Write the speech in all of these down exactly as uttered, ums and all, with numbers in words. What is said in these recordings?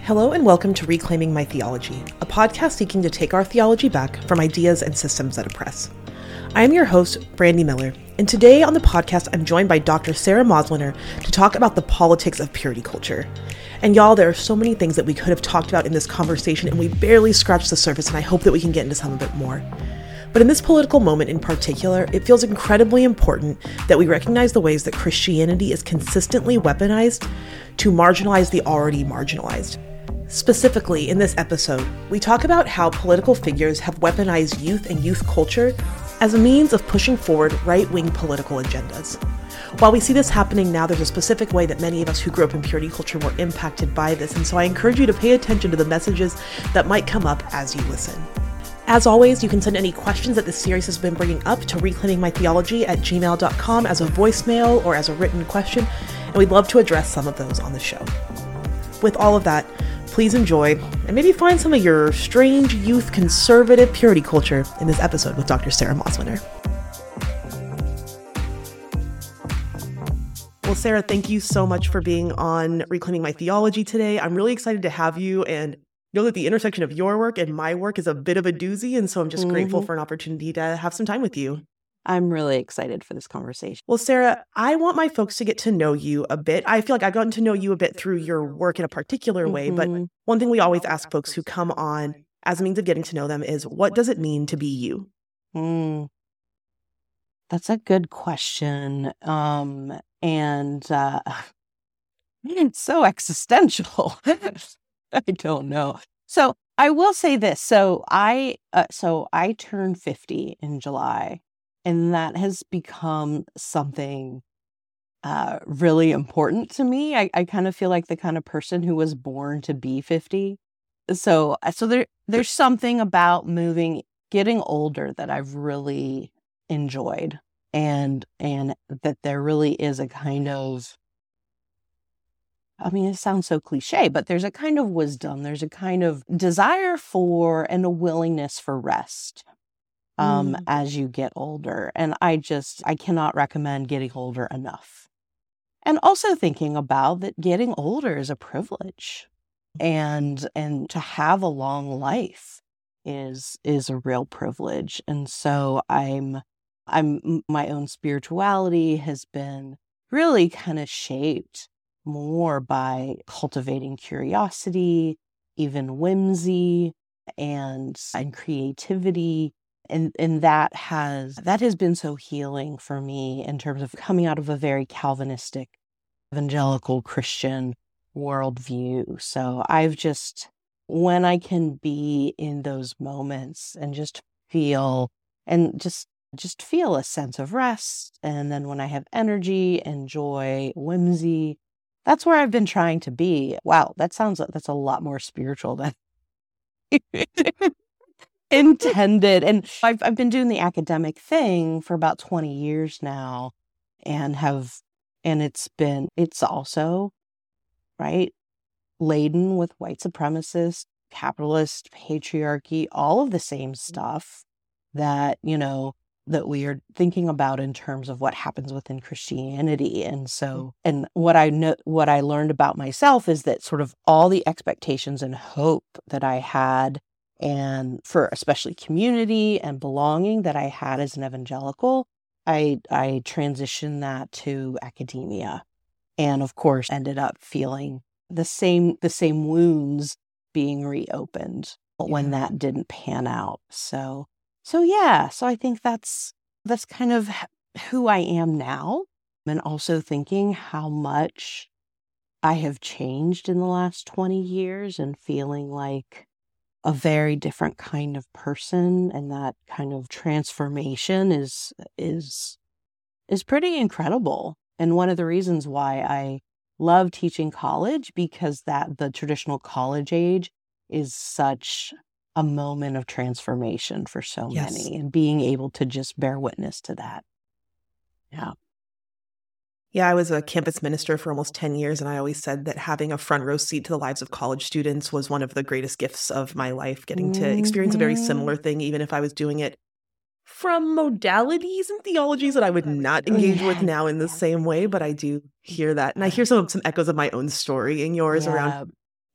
Hello and welcome to Reclaiming My Theology, a podcast seeking to take our theology back from ideas and systems that oppress. I am your host, Brandy Miller, and today on the podcast I'm joined by Doctor Sarah Mosliner to talk about the politics of purity culture. And y'all, there are so many things that we could have talked about in this conversation, and we barely scratched the surface, and I hope that we can get into some of it more. But in this political moment in particular, it feels incredibly important that we recognize the ways that Christianity is consistently weaponized to marginalize the already marginalized. Specifically, in this episode, we talk about how political figures have weaponized youth and youth culture as a means of pushing forward right-wing political agendas. While we see this happening now, there's a specific way that many of us who grew up in purity culture were impacted by this, and so I encourage you to pay attention to the messages that might come up as you listen. As always, you can send any questions that this series has been bringing up to reclaimingmytheology at gmail dot com as a voicemail or as a written question, and we'd love to address some of those on the show. With all of that, please enjoy and maybe find some of your strange youth conservative purity culture in this episode with Doctor Sarah Mosliner. Well, Sarah, thank you so much for being on Reclaiming My Theology today. I'm really excited to have you and know that the intersection of your work and my work is a bit of a doozy, and so I'm just mm-hmm. grateful for an opportunity to have some time with you. I'm really excited for this conversation. Well, Sarah, I want my folks to get to know you a bit. I feel like I've gotten to know you a bit through your work in a particular way, mm-hmm. but one thing we always ask folks who come on as a means of getting to know them is, what does it mean to be you? Mm. That's a good question. Um, and uh, it's so existential. I don't know. So I will say this. So I, uh, so I turned fifty in July. And that has become something uh, really important to me. I, I kind of feel like the kind of person who was born to be fifty. So, so there, there's something about moving, getting older that I've really enjoyed, and and that there really is a kind of, I mean, it sounds so cliche, but there's a kind of wisdom. There's a kind of desire for and a willingness for rest. Um, mm. as you get older. And I just, I cannot recommend getting older enough. And also thinking about that getting older is a privilege. And, and to have a long life is, is a real privilege. And so I'm, I'm, my own spirituality has been really kind of shaped more by cultivating curiosity, even whimsy, and, and creativity. And and that has that has been so healing for me in terms of coming out of a very Calvinistic, evangelical Christian worldview. So I've just, when I can be in those moments and just feel and just just feel a sense of rest, and then when I have energy and joy, whimsy, that's where I've been trying to be. Wow, that sounds that's a lot more spiritual than intended. And I've I've been doing the academic thing for about twenty years now, and have and it's been it's also right laden with white supremacist, capitalist, patriarchy, all of the same stuff that, you know, that we are thinking about in terms of what happens within Christianity. And so, and what I know, what I learned about myself is that sort of all the expectations and hope that I had, and for especially community and belonging that I had as an evangelical, I I transitioned that to academia, and of course ended up feeling the same the same wounds being reopened when that didn't pan out. So so yeah, so I think that's that's kind of who I am now, and also thinking how much I have changed in the last twenty years, and feeling like a very different kind of person, and that kind of transformation is is is pretty incredible. And one of the reasons why I love teaching college, because that the traditional college age is such a moment of transformation for so yes. many, and being able to just bear witness to that. Yeah. Yeah, I was a campus minister for almost ten years, and I always said that having a front row seat to the lives of college students was one of the greatest gifts of my life, getting to experience a very similar thing, even if I was doing it from modalities and theologies that I would not engage with now in the same way. But I do hear that. And I hear some, some echoes of my own story in yours yeah. around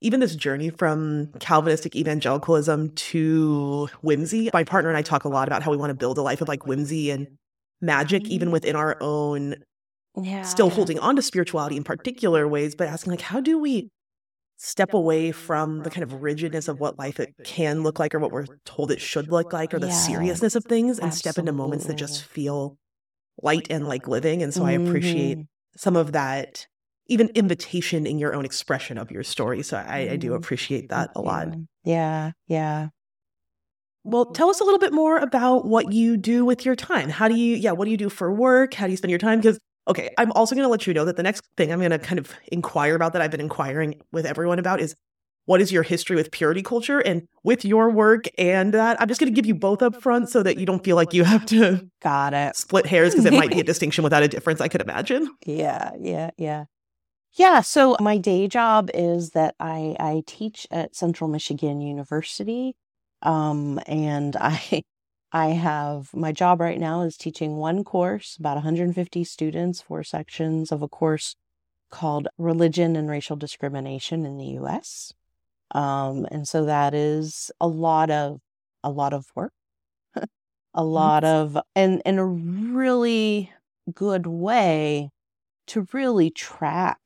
even this journey from Calvinistic evangelicalism to whimsy. My partner and I talk a lot about how we want to build a life of like whimsy and magic, even within our own, Yeah. still holding on to spirituality in particular ways, but asking like, how do we step away from the kind of rigidness of what life it can look like or what we're told it should look like or the Yes, seriousness of things and step into moments that just absolutely. feel light and like living. And so I appreciate Mhm. some of that, even invitation in your own expression of your story. So I, I do Mhm. appreciate that a Thank lot. you. Yeah, yeah. Well, tell us a little bit more about what you do with your time. How do you, yeah, what do you do for work? How do you spend your time? Because, okay, I'm also going to let you know that the next thing I'm going to kind of inquire about that I've been inquiring with everyone about is what is your history with purity culture? And with your work and that, I'm just going to give you both up front so that you don't feel like you have to Got it. split hairs because it might be a distinction without a difference, I could imagine. Yeah, yeah, yeah. Yeah, so my day job is that I, I teach at Central Michigan University. Um, and I I have my job right now is teaching one course, about one hundred fifty students, four sections of a course called Religion and Racial Discrimination in the U S. Um, and so that is a lot of a lot of work, a lot of and in a really good way to really track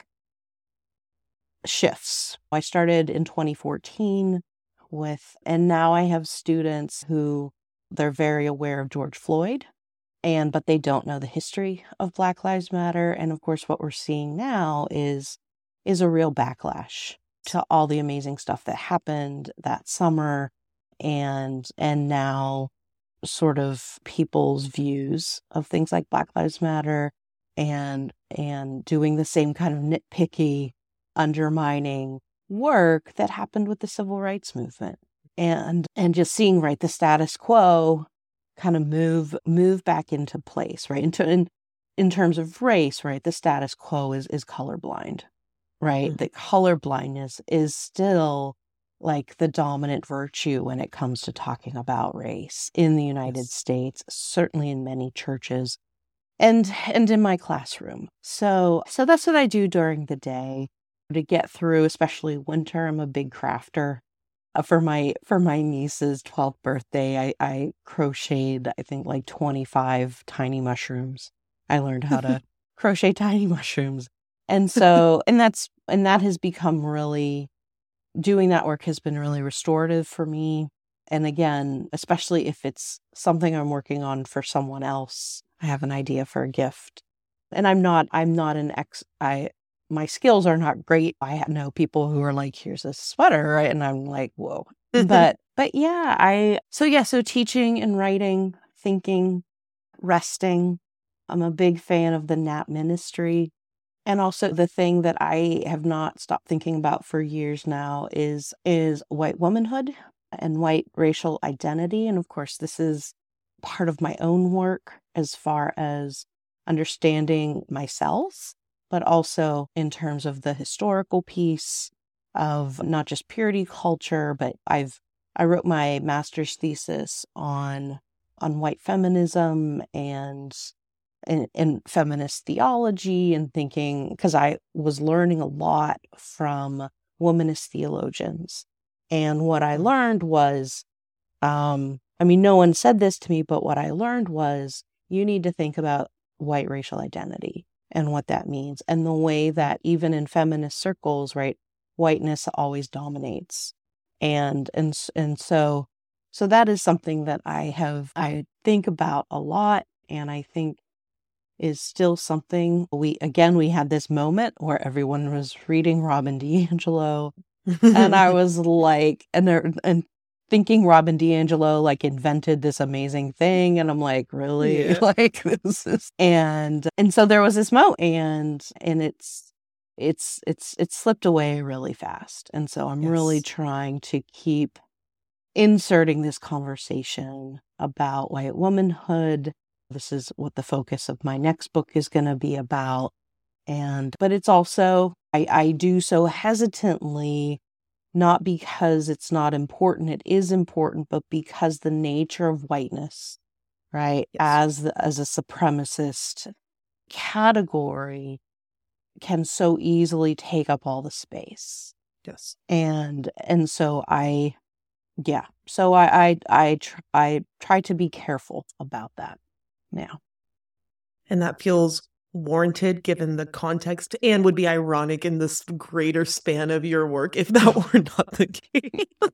shifts. I started in twenty fourteen with, and now I have students who they're very aware of George Floyd, and but they don't know the history of Black Lives Matter. And of course, what we're seeing now is is a real backlash to all the amazing stuff that happened that summer, and and now sort of people's views of things like Black Lives Matter, and and doing the same kind of nitpicky, undermining work that happened with the civil rights movement, and and just seeing right the status quo kind of move move back into place, right? Into in in terms of race, right? The status quo is is colorblind, right? Mhm. The colorblindness is still like the dominant virtue when it comes to talking about race in the United Yes. States, certainly in many churches and and in my classroom. So so that's what I do during the day to get through, especially winter. I'm a big crafter. Uh, for my for my niece's twelfth birthday, I, I crocheted, I think, like twenty-five tiny mushrooms. I learned how to crochet tiny mushrooms. And so and that's and that has become really doing that work has been really restorative for me. And again, especially if it's something I'm working on for someone else, I have an idea for a gift. And I'm not, I'm not an ex, I, my skills are not great. I know people who are like, here's a sweater, right? And I'm like, whoa. But, but yeah, I, so yeah, so teaching and writing, thinking, resting. I'm a big fan of the Nap Ministry. And also the thing that I have not stopped thinking about for years now is is white womanhood and white racial identity. And of course, this is part of my own work as far as understanding myself, but also in terms of the historical piece of not just purity culture, but I've I wrote my master's thesis on on white feminism and in, in feminist theology and thinking, because I was learning a lot from womanist theologians. And what I learned was, um, I mean, no one said this to me, but what I learned was you need to think about white racial identity and what that means. And the way that even in feminist circles, right, whiteness always dominates. And, and, s- and so, so that is something that I have, I think about a lot. And I think is still something we, again, we had this moment where everyone was reading Robin DiAngelo, and I was like, and they're, and thinking Robin DiAngelo like invented this amazing thing, and I'm like, really? Yeah. Like this is, and and so there was this moment, and and it's it's it's it's slipped away really fast, and so I'm really Yes. trying to keep inserting this conversation about white womanhood. This is what the focus of my next book is going to be about. And, but it's also, I, I do so hesitantly, not because it's not important. It is important, but because the nature of whiteness, right, Yes. as the, as a supremacist category can so easily take up all the space. Yes. And, and so I, yeah, so I, I, I, tr- I try to be careful about that now. And that feels warranted given the context and would be ironic in this greater span of your work if that were not the case.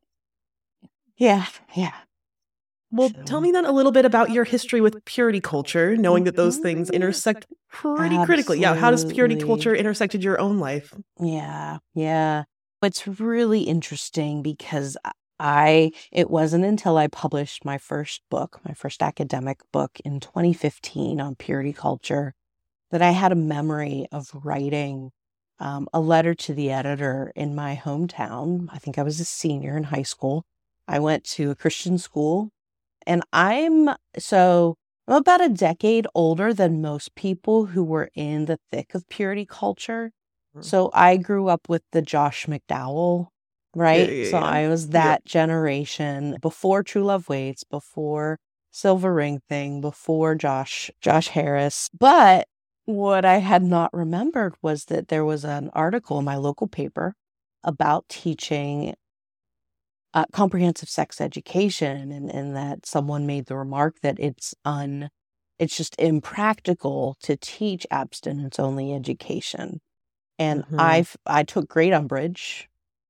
Yeah, yeah. Well, tell me then a little bit about your history with purity culture, knowing that those things Mhm. intersect pretty critically. Yeah, how does purity Absolutely. culture intersected your own life? Yeah, yeah. It's really interesting because I, it wasn't until I published my first book, my first academic book in twenty fifteen on purity culture, that I had a memory of writing um, a letter to the editor in my hometown. I think I was a senior in high school. I went to a Christian school, and I'm so I'm about a decade older than most people who were in the thick of purity culture. Mhm. So I grew up with the Josh McDowell, Yeah, right? yeah, So yeah. I was Yep. that generation before True Love Waits, before Silver Ring Thing, before Josh Josh Harris. But what I had not remembered was that there was an article in my local paper about teaching uh, comprehensive sex education, and, and that someone made the remark that it's un it's just impractical to teach abstinence only education. And Mhm. I've I took great umbrage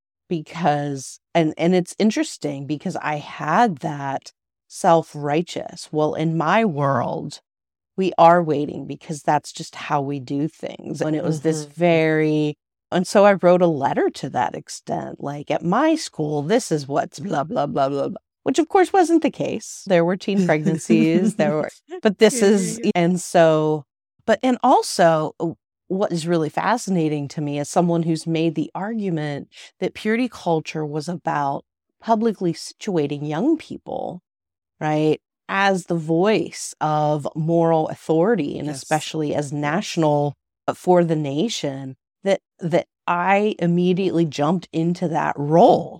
because and and it's interesting because I had that self-righteous, well, in my world, we are waiting because that's just how we do things. And it was this Mhm. very, and so I wrote a letter to that extent, like at my school, this is what's blah, blah, blah, blah, blah, which of course wasn't the case. There were teen pregnancies, there were, but this Yeah, yeah, is, yeah. and so, but, and also uh, what is really fascinating to me as someone who's made the argument that purity culture was about publicly situating young people, right, as the voice of moral authority, and Yes. especially as Yes. national uh, for the nation, that that I immediately jumped into that role.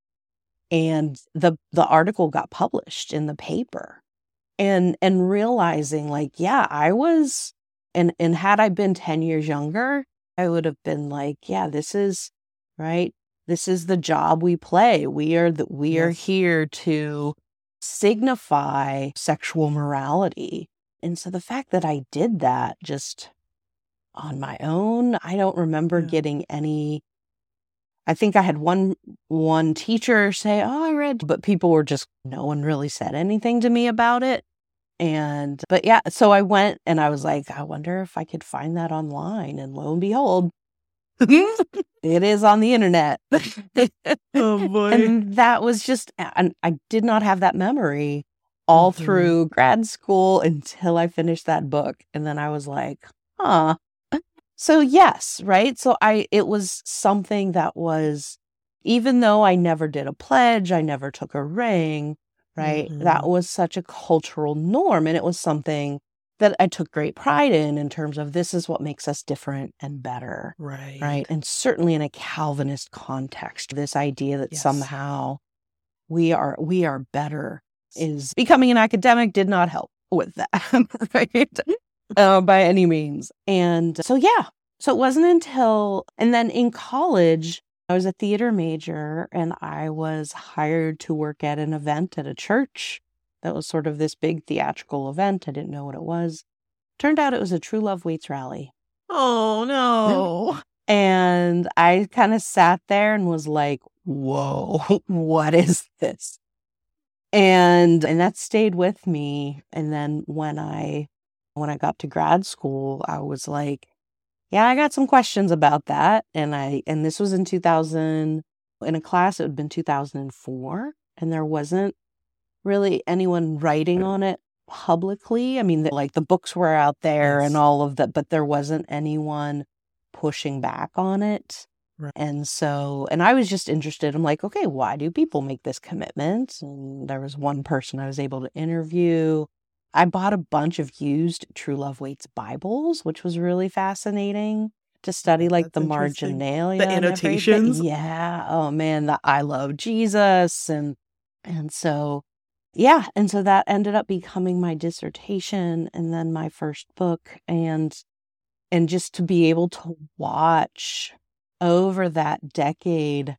And the the article got published in the paper. And and realizing like, yeah, I was, and and had I been ten years younger, I would have been like, yeah, this is right. This is the job we play. We are that we are Yes. here to signify sexual morality. And so the fact that I did that just on my own, I don't remember Yeah. getting any. I think I had one one teacher say, "Oh, I read," but people were just, no one really said anything to me about it. And but yeah, so I went and I was like, I wonder if I could find that online. And lo and behold, it is on the internet. Oh boy. And that was just, and I did not have that memory all Mhm. through grad school until I finished that book. And then I was like, huh. So yes, right? So I, it was something that was, even though I never did a pledge, I never took a ring, right? That Mhm. was such a cultural norm. And it was something that I took great pride in, in terms of this is what makes us different and better, Right. right? And certainly in a Calvinist context, this idea that Yes. somehow we are, we are better is becoming an academic did not help with that, right? Uh, by any means. And so, yeah, so it wasn't until, and then in college, I was a theater major and I was hired to work at an event at a church that was sort of this big theatrical event. I didn't know what it was. Turned out it was a True Love Waits rally. Oh no. And I kind of sat there and was like, whoa, what is this? And and that stayed with me. And then when I when I got to grad school, I was like, yeah, I got some questions about that. And I and this was in two thousand, in a class, it would have been two thousand four, and there wasn't really anyone writing on it publicly. I mean, the, like the books were out there and Yes. all of that, but there wasn't anyone pushing back on it. Right. And so, and I was just interested. I'm like, okay, why do people make this commitment? And there was one person I was able to interview. I bought a bunch of used True Love Waits Bibles, which was really fascinating to study, like That's the interesting. marginalia The and everything. annotations. Yeah. Oh man, the I love Jesus. And and so yeah, and so that ended up becoming my dissertation and then my first book. And and just to be able to watch over that decade,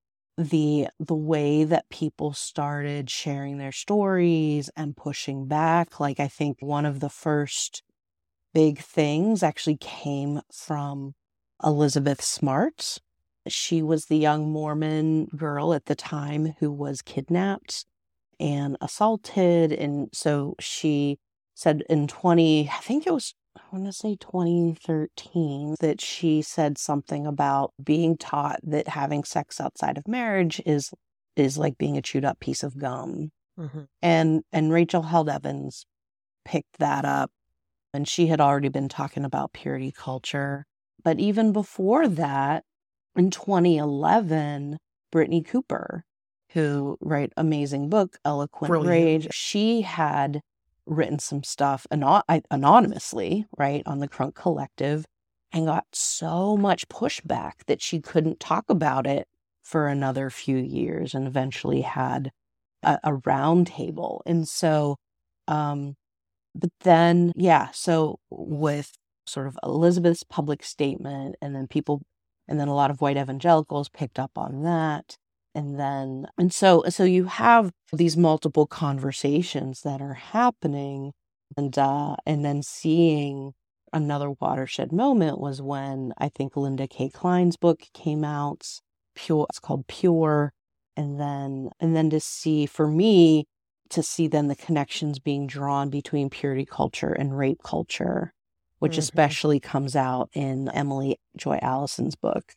the the way that people started sharing their stories and pushing back, like I think one of the first big things actually came from Elizabeth Smart. She was the young Mormon girl at the time who was kidnapped and assaulted. And so she said in twenty, I think it was, I want to say twenty thirteen, that she said something about being taught that having sex outside of marriage is is like being a chewed up piece of gum. Mm-hmm. And and Rachel Held Evans picked that up, and she had already been talking about purity culture. But even before that, in twenty eleven, Brittany Cooper, who wrote amazing book, Eloquent Brilliant. Rage, she had written some stuff anon- anonymously, right, on the Crunk Collective, and got so much pushback that she couldn't talk about it for another few years, and eventually had a, a round table. And so, um, but then, yeah, so with sort of Elizabeth's public statement, and then people, and then a lot of white evangelicals picked up on that. And then, and so, so you have these multiple conversations that are happening, and, uh, and then seeing another watershed moment was when I think Linda K. Klein's book came out, Pure, it's called Pure. And then, and then to see, for me, to see then the connections being drawn between purity culture and rape culture, which mm-hmm. especially comes out in Emily Joy Allison's book.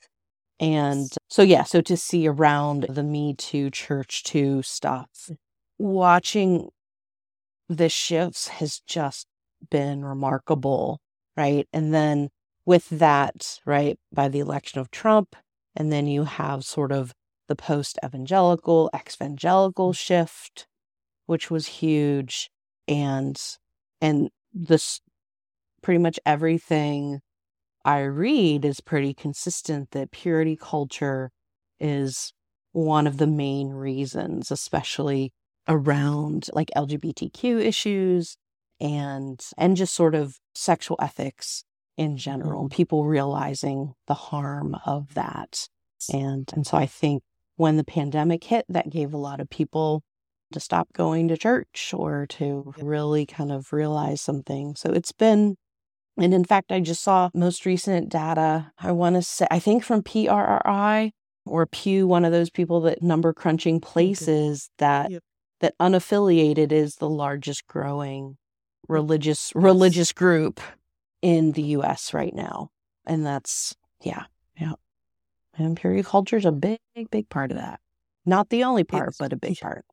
And so, yeah, so to see around the Me Too, Church Too stuff, watching the shifts has just been remarkable, right? And then with that, right, by the election of Trump, and then you have sort of the post-evangelical, ex-evangelical shift, which was huge. And, and this pretty much everything I read is pretty consistent that purity culture is one of the main reasons, especially around like L G B T Q issues and and just sort of sexual ethics in general, and people realizing the harm of that. And and so I think when the pandemic hit, that gave a lot of people to stop going to church or to really kind of realize something. So it's been, and in fact, I just saw most recent data, I want to say, I think from P R R I or Pew, one of those people that number crunching places, that yep. that unaffiliated is the largest growing religious yes. religious group in the U S right now. And that's, yeah, yeah. And purity culture is a big, big part of that. Not the only part, it's, but a big part.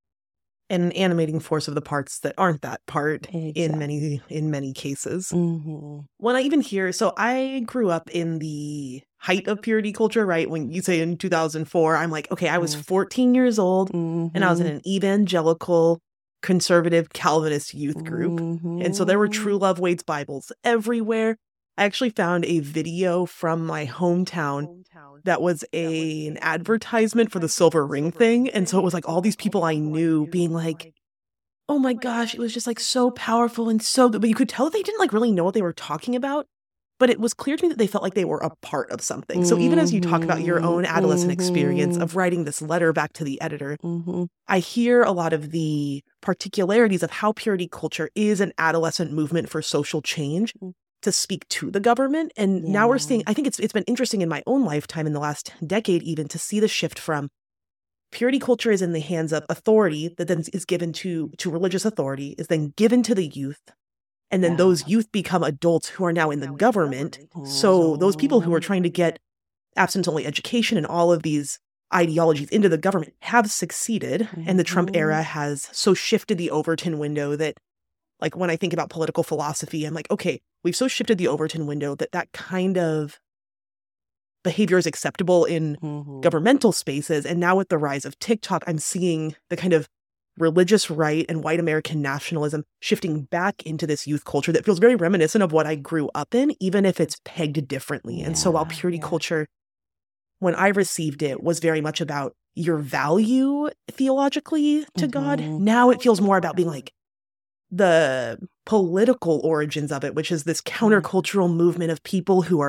An animating force of the parts that aren't that part exactly. in many in many cases. Mm-hmm. When I even hear, so I grew up in the height of purity culture, right? When you say in two thousand four, I'm like, okay, I was fourteen years old mm-hmm. and I was in an evangelical, conservative, Calvinist youth group. Mm-hmm. And so there were True Love Waits Bibles everywhere. I actually found a video from my hometown that was a, an advertisement for the Silver Ring thing. And so it was like all these people I knew being like, oh my gosh, it was just like so powerful and so good. But you could tell they didn't like really know what they were talking about. But it was clear to me that they felt like they were a part of something. Mm-hmm. So even as you talk about your own adolescent mm-hmm. experience of writing this letter back to the editor, mm-hmm. I hear a lot of the particularities of how purity culture is an adolescent movement for social change. Mm-hmm. to speak to the government. And yeah. now we're seeing, I think it's it's been interesting in my own lifetime in the last decade even to see the shift from purity culture is in the hands of authority that then is given to, to religious authority, is then given to the youth. And then yeah. those youth become adults who are now in the now government. government. So those people who are trying to get abstinence-only education and all of these ideologies into the government have succeeded. Mm-hmm. And the Trump era has so shifted the Overton window that, like, when I think about political philosophy, I'm like, okay, we've so shifted the Overton window that that kind of behavior is acceptable in mm-hmm. governmental spaces. And now with the rise of TikTok, I'm seeing the kind of religious right and white American nationalism shifting back into this youth culture that feels very reminiscent of what I grew up in, even if it's pegged differently. Yeah, and so while purity yeah. culture, when I received it, was very much about your value theologically to mm-hmm. God, now it feels more about being like, the political origins of it, which is this countercultural movement of people who are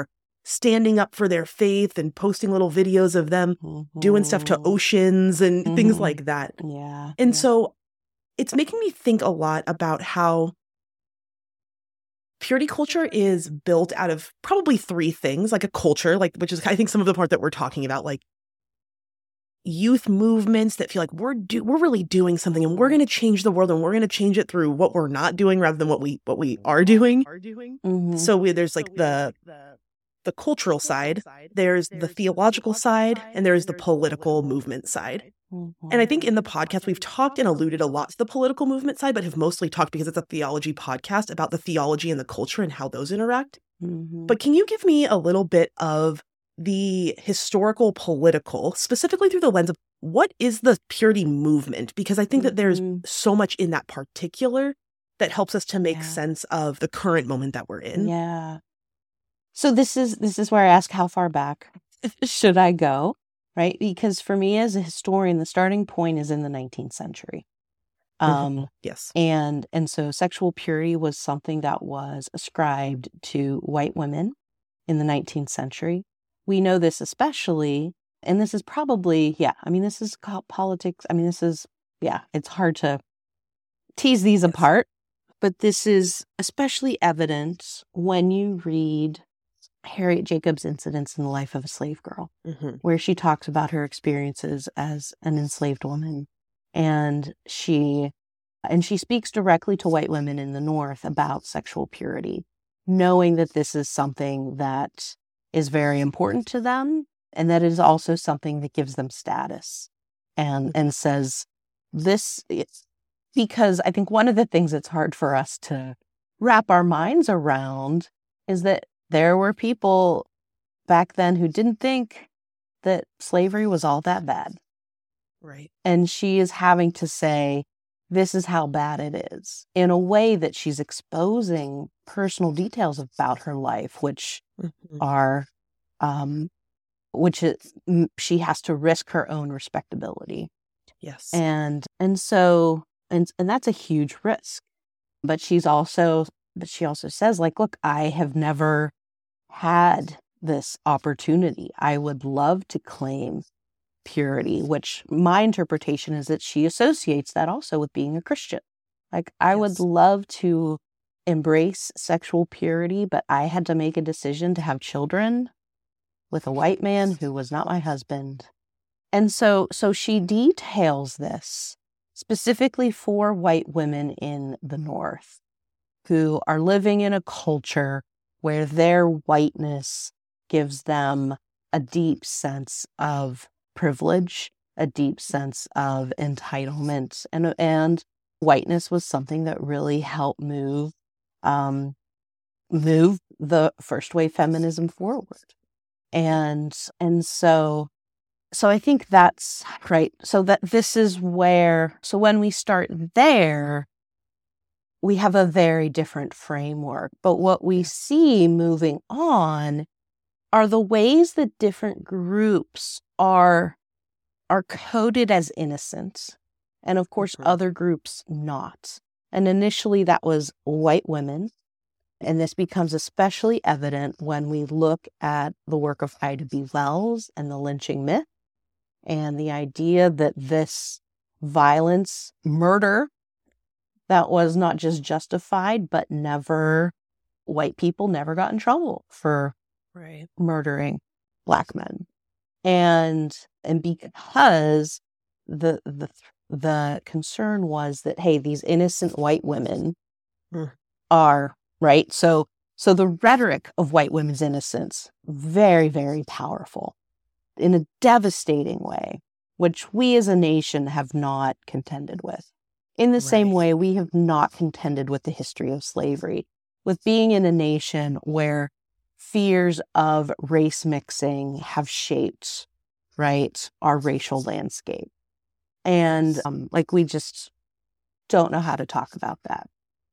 standing up for their faith and posting little videos of them Mm-hmm. doing stuff to oceans and Mm-hmm. things like that. Yeah. And yeah. so it's making me think a lot about how purity culture is built out of probably three things, like a culture, like which is I think some of the part that we're talking about, like youth movements that feel like we're do we're really doing something and we're going to change the world and we're going to change it through what we're not doing rather than what we what we are doing. Mm-hmm. So we, there's like the the cultural side, there's the theological side, and there's the political movement side. Mm-hmm. And I think in the podcast, we've talked and alluded a lot to the political movement side, but have mostly talked because it's a theology podcast about the theology and the culture and how those interact. Mm-hmm. But can you give me a little bit of the historical political, specifically through the lens of what is the purity movement? Because I think that there's Mm-hmm. so much in that particular that helps us to make Yeah. sense of the current moment that we're in. Yeah. So this is this is where I ask, how far back should I go? Right? Because for me as a historian, the starting point is in the nineteenth century. Um, Yes. and and so sexual purity was something that was ascribed to white women in the nineteenth century. We know this especially, and this is probably, yeah, I mean, this is co- politics. I mean, this is, yeah, it's hard to tease these Yes. apart, but this is especially evident when you read Harriet Jacobs' Incidents in the Life of a Slave Girl, Mm-hmm. where she talks about her experiences as an enslaved woman. And she and she speaks directly to white women in the North about sexual purity, knowing that this is something that is very important to them and that it is also something that gives them status. And and says this it's because I think one of the things that's hard for us to wrap our minds around is that there were people back then who didn't think that slavery was all that bad. Right. And she is having to say, this is how bad it is, in a way that she's exposing personal details about her life, which Mm-hmm. are, um, which is, m- she has to risk her own respectability. Yes. And, and so, and, and that's a huge risk. But she's also, but she also says, like, look, I have never had this opportunity. I would love to claim purity, which my interpretation is that she associates that also with being a Christian. Like, I would Yes. love to embrace sexual purity, but I had to make a decision to have children with a white man who was not my husband. And so, so she details this specifically for white women in the North who are living in a culture where their whiteness gives them a deep sense of privilege, a deep sense of entitlement, and and whiteness was something that really helped move um, move the first wave feminism forward. And and so so I think that's right. So that this is where so when we start there, we have a very different framework. But what we see moving on are the ways that different groups are are coded as innocent, and of course Mhm. other groups not. And initially that was white women, and this becomes especially evident when we look at the work of Ida B. Wells and the lynching myth, and the idea that this violence, murder, that was not just justified, but never, white people never got in trouble for Right. murdering Black men. And and because the the the concern was that, hey, these innocent white women Mm. are right. So so the rhetoric of white women's innocence, very, very powerful in a devastating way, which we as a nation have not contended with. In the same Right. way, we have not contended with the history of slavery, with being in a nation where fears of race mixing have shaped, right, our racial landscape. And um, like, we just don't know how to talk about that.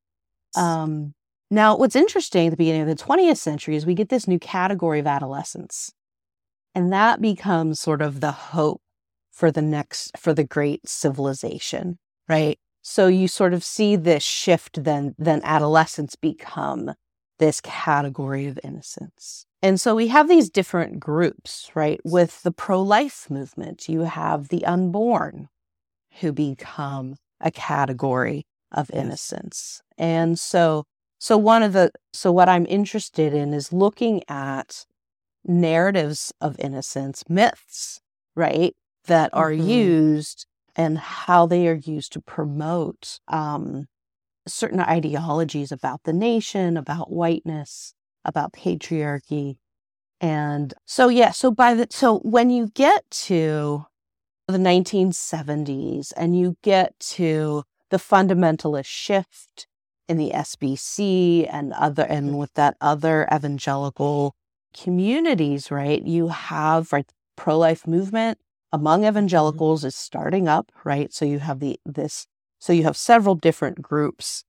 Um, now, what's interesting at the beginning of the twentieth century is we get this new category of adolescence. And that becomes sort of the hope for the next, for the great civilization, right? So you sort of see this shift, then, then adolescents become this category of innocence. And so we have these different groups, right? With the pro-life movement, you have the unborn who become a category of Yes. innocence. And so, so one of the, so what I'm interested in is looking at narratives of innocence, myths, right? That are Mhm. used and how they are used to promote um, certain ideologies about the nation, about whiteness, about patriarchy. And so, yeah, so by the, so when you get to the nineteen seventies and you get to the fundamentalist shift in the S B C and other, and with that other evangelical communities, right, you have, right, pro-life movement among evangelicals is starting up, right? So you have the, this, so you have several different groups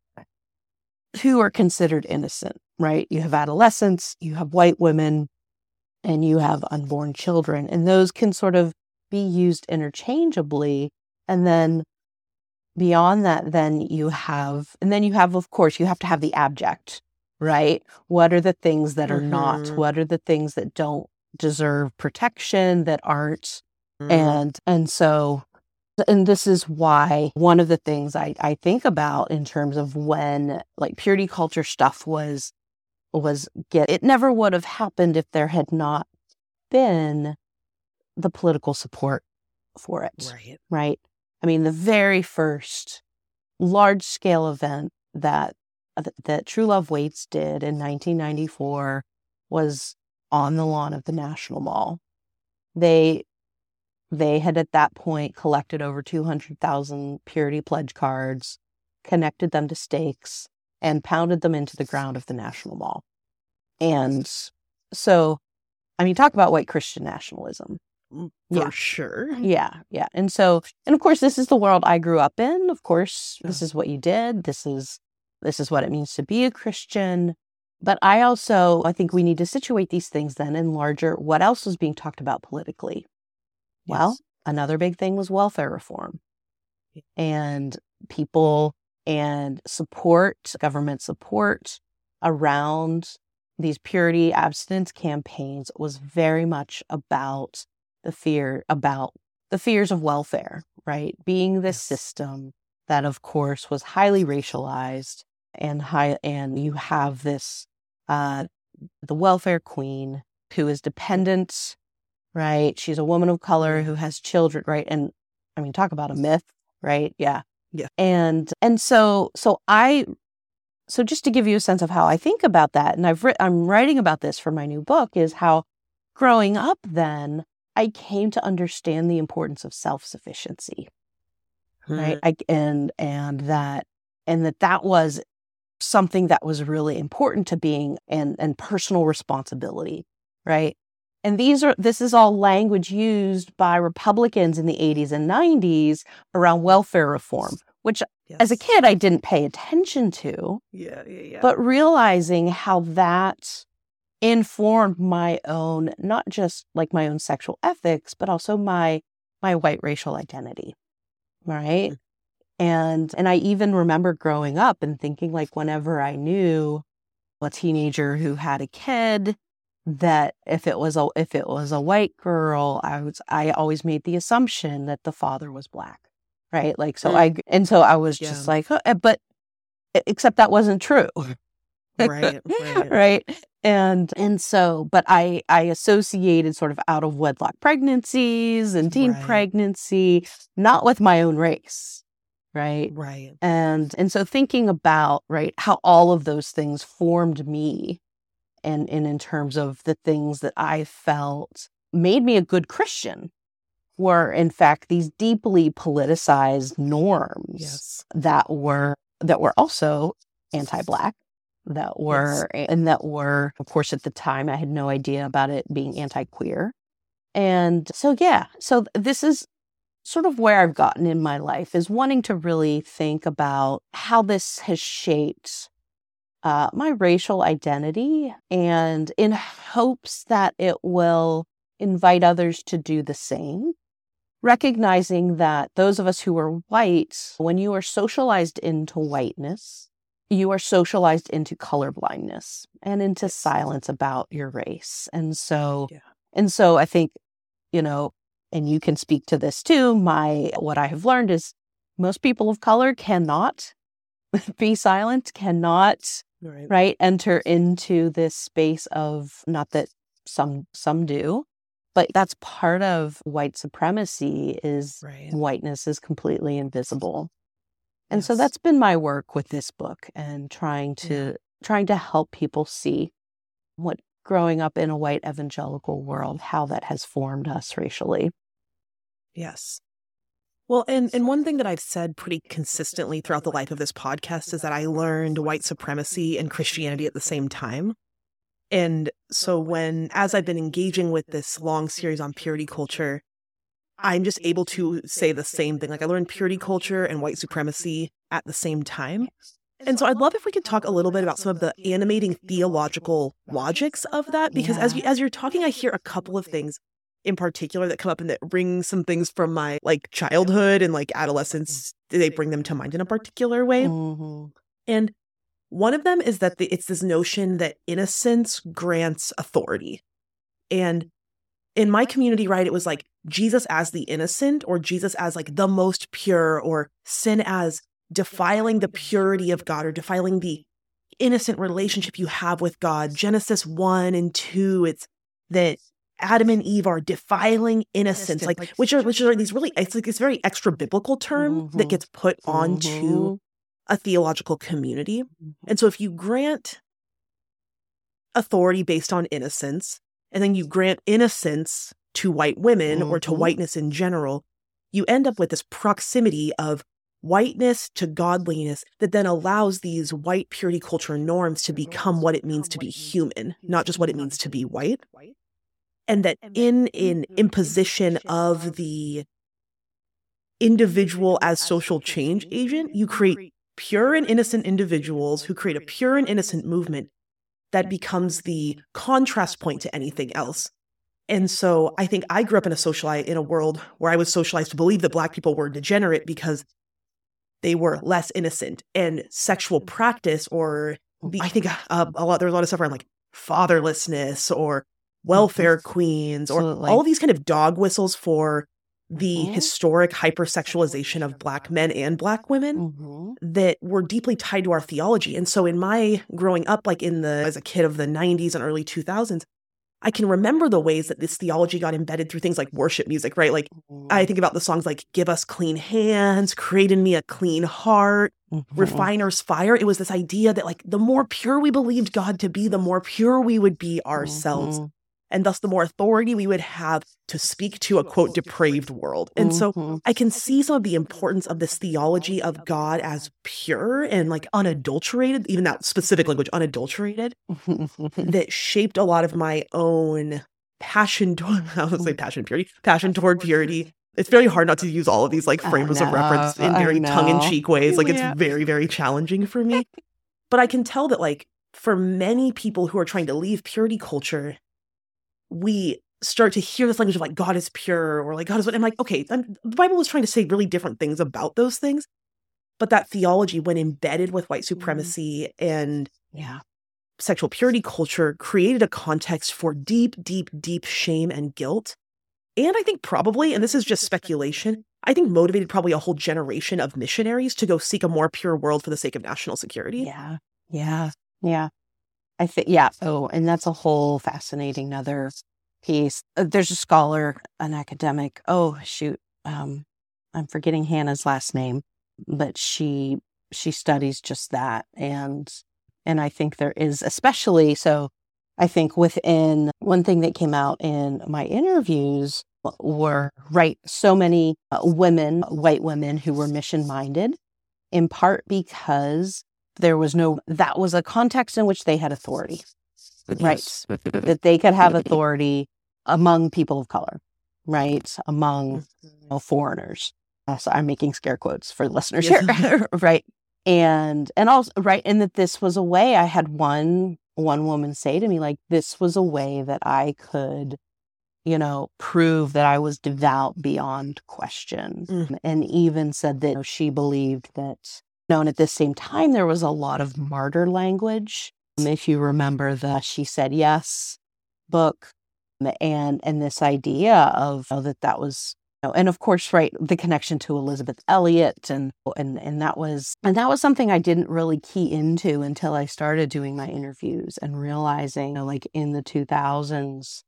who are considered innocent, right? You have adolescents, you have white women, and you have unborn children, and those can sort of be used interchangeably. And then beyond that, then you have, and then you have, of course, you have to have the abject, right? What are the things that are not? Mhm. What are the things that don't deserve protection, that aren't? Mm. And, and so, and this is why one of the things I, I think about in terms of when like purity culture stuff was, was get, it never would have happened if there had not been the political support for it. Right. Right. I mean, the very first large scale event that, that True Love Waits did in nineteen ninety-four was on the lawn of the National Mall. They, they had at that point collected over two hundred thousand purity pledge cards, connected them to stakes, and pounded them into the ground of the National Mall. And so, I mean, talk about white Christian nationalism. For Yeah. sure. Yeah, yeah. And so, and of course, this is the world I grew up in. Of course, this Yeah. is what you did. This is, this is what it means to be a Christian. But I also, I think we need to situate these things then in larger, what else was being talked about politically? Well, Yes. another big thing was welfare reform. And people and support, government support around these purity abstinence campaigns was very much about the fear, about the fears of welfare, right? Being this Yes. system that, of course, was highly racialized and high, and you have this, uh, the welfare queen who is dependent, right? She's a woman of color Yeah. who has children, right? And I mean, talk about a myth, right? Yeah. Yeah. And, and so, so I, so just to give you a sense of how I think about that, and I've writ- I'm writing about this for my new book, is how growing up then, I came to understand the importance of self-sufficiency, right? Mhm. I, and, and that, and that that was something that was really important to being, and, and personal responsibility, right? And these are, this is all language used by Republicans in the eighties and nineties around welfare reform, which as a Yes. kid, I didn't pay attention to, Yeah, yeah, yeah. but realizing how that informed my own, not just like my own sexual ethics, but also my, my white racial identity, right? Mm. And, and I even remember growing up and thinking, like, whenever I knew a teenager who had a kid, that if it was a, if it was a white girl, I was, I always made the assumption that the father was Black, right? Like, so Mm. I, and so I was Yeah. just like, oh, eh, but except that wasn't true. Right, right. Right. And, and so, but I, I associated sort of out of wedlock pregnancies and teen Right. pregnancy, not with my own race. Right. Right. And, and so thinking about, right, how all of those things formed me, and, and in terms of the things that I felt made me a good Christian, were in fact these deeply politicized norms Yes. that were, that were also anti-Black, that were, Yes. and that were, of course, at the time, I had no idea about it being anti-queer. And so, yeah, so this is sort of where I've gotten in my life, is wanting to really think about how this has shaped uh, my racial identity, and in hopes that it will invite others to do the same. Recognizing that those of us who are white, when you are socialized into whiteness, you are socialized into colorblindness and into silence about your race. And so, Yeah. and so I think, you know, and you can speak to this too, my, what I have learned is most people of color cannot be silent, cannot, Right. right, enter into this space of, not that some, some do, but that's part of white supremacy is Right. whiteness is completely invisible. And Yes. so that's been my work with this book and trying to Yeah. trying to help people see what growing up in a white evangelical world, how that has formed us racially. Yes. Well, and, and one thing that I've said pretty consistently throughout the life of this podcast is that I learned white supremacy and Christianity at the same time. And so when, as I've been engaging with this long series on purity culture, I'm just able to say the same thing. Like I learned purity culture and white supremacy at the same time. And so I'd love if we could talk a little bit about some of the animating theological logics of that, because as you, as you're talking, I hear a couple of things in particular that come up and that bring some things from my like childhood and like adolescence. They bring them to mind in a particular way. Mm-hmm. And one of them is that the, it's this notion that innocence grants authority. And in my community, right, it was like Jesus as the innocent, or Jesus as like the most pure, or sin as defiling the purity of God, or defiling the innocent relationship you have with God. Genesis one and two, it's that Adam and Eve are defiling innocence, like which are which are these really, it's like this very extra biblical term Mm-hmm. that gets put onto Mm-hmm. a theological community. Mm-hmm. And so if you grant authority based on innocence, and then you grant innocence to white women Mm-hmm. or to whiteness in general, you end up with this proximity of whiteness to godliness that then allows these white purity culture norms to become what it means to be human, not just what it means to be white. And that in an imposition of the individual as social change agent, you create pure and innocent individuals who create a pure and innocent movement that becomes the contrast point to anything else. And so I think I grew up in a sociali- in a world where I was socialized to believe that Black people were degenerate because they were less innocent, and sexual practice, or the, I think uh, a lot, there's a lot of stuff around like fatherlessness or welfare queens, or Absolutely. all of these kind of dog whistles for the Mhm. historic hypersexualization of Black men and Black women Mm-hmm. that were deeply tied to our theology. And so in my growing up, like in the, as a kid of the nineties and early two thousands, I can remember the ways that this theology got embedded through things like worship music, right? Like I think about the songs like Give Us Clean Hands, Create in Me a Clean Heart, Mm-hmm. Refiner's Fire. It was this idea that like the more pure we believed God to be, the more pure we would be ourselves. Mm-hmm. And thus the more authority we would have to speak to a quote depraved world. And so Mm-hmm. I can see some of the importance of this theology of God as pure and like unadulterated, even that specific language, unadulterated, that shaped a lot of my own passion toward, I would say passion purity, passion toward purity. It's very hard not to use all of these like frames of reference in very tongue-in-cheek ways. Like it's Yeah. very, very challenging for me. But I can tell that like for many people who are trying to leave purity culture, we start to hear this language of like God is pure, or like God is what I'm like, okay, I'm, the Bible was trying to say really different things about those things. But that theology, when embedded with white supremacy and Yeah. sexual purity culture, created a context for deep, deep, deep shame and guilt. And I think probably, and this is just speculation, I think motivated probably a whole generation of missionaries to go seek a more pure world for the sake of national security. Yeah. Yeah. Yeah. I think, yeah. Oh, and that's a whole fascinating other piece. Uh, There's a scholar, an academic. Oh, shoot. Um, I'm forgetting Hannah's last name, but she, she studies just that. And, and I think there is, especially, so I think within one thing that came out in my interviews were, right, so many uh, women, white women who were mission minded, in part because there was no, that was a context in which they had authority, right? That they could have authority among people of color, right? Among you know, foreigners. Uh, so I'm making scare quotes for listeners Yes. here, right? And, and also, right. And that this was a way. I had one, one woman say to me, like, this was a way that I could, you know, prove that I was devout beyond question. Mm. And even said that you know, she believed that know, and at the same time, there was a lot of martyr language. Um, if you remember the She Said Yes book, and and this idea of you know, that that was, you know, and of course, right, the connection to Elizabeth Elliot, and and and that was and that was something I didn't really key into until I started doing my interviews and realizing, you know, like in the two thousands,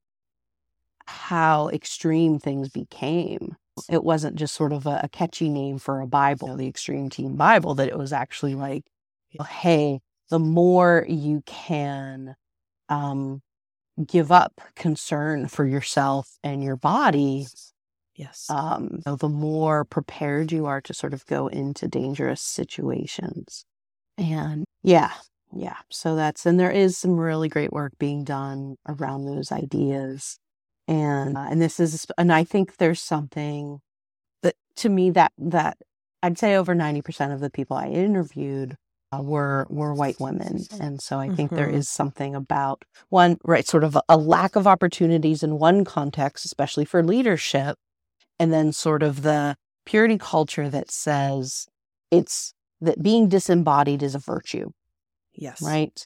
how extreme things became. It wasn't just sort of a, a catchy name for a Bible, you know, the Extreme Teen Bible, that it was actually like, well, hey, the more you can um, give up concern for yourself and your body, Yes. um, you know, the more prepared you are to sort of go into dangerous situations. And yeah, yeah. So that's, and there is some really great work being done around those ideas. And, uh, and this is, and I think there's something that to me that, that I'd say over ninety percent of the people I interviewed uh, were, were white women. And so I think there Mhm. is something about one, right, sort of a, a lack of opportunities in one context, especially for leadership. And then sort of the purity culture that says it's that being disembodied is a virtue, Yes. right?